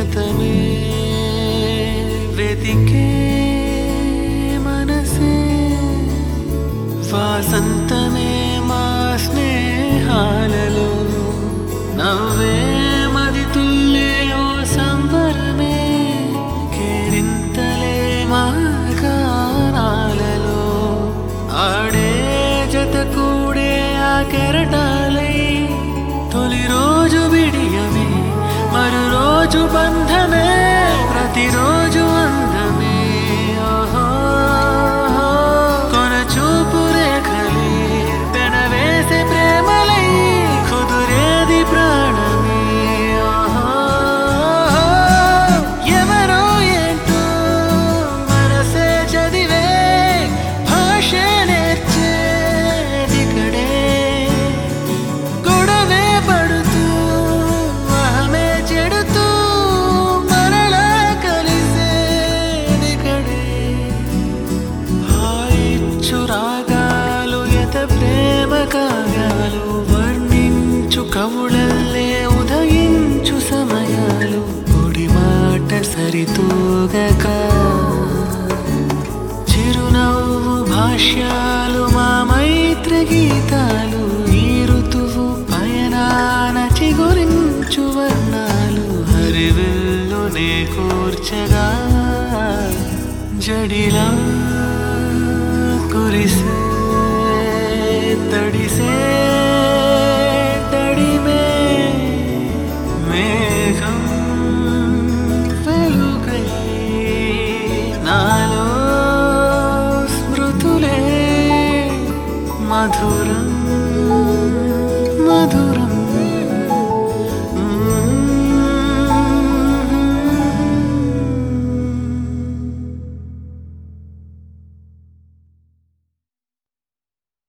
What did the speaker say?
గతమే వెతికే మనసే వాసంతమే మా స్నేహాలలో నవ్వే మది తుల్లే ఓ సంబరమే కేరింతలే మా గానాలలో ఆడే జత కూడే ఆ కెరటాలై తొలి రోజు బిడియమే మరు రోజు బంధమే ప్రతిరోజు అందమే ఓహో కొన చూపు రేఖలే పెనవేసే ప్రేమలై కుదురేది ప్రాణమే ఓహో ఎవరో ఏంటో మనసే చదివే భాషే నేర్చేదిక్కడే గొడవే పడుతూ అహమే చెడుతూ మరలా కలిసేదిక్కడే హాయిచ్చు రాగాలు ఎత ప్రేమ కాగాలు వర్ణించు కవులల్లే ఉదయించు సమయాలు పొడి మాట సరితూగక చిరునవ్వు భాష్యాలు మా మైత్రి గీతాలు ఈ ఋతువు పయనాన చిగురించు వర్ణాలు హరివిల్లునే కూర్చగా జడిలా కురిసే తడిసే తడిమే మేఘం వెలుగై నాలో స్మృతులే మధురం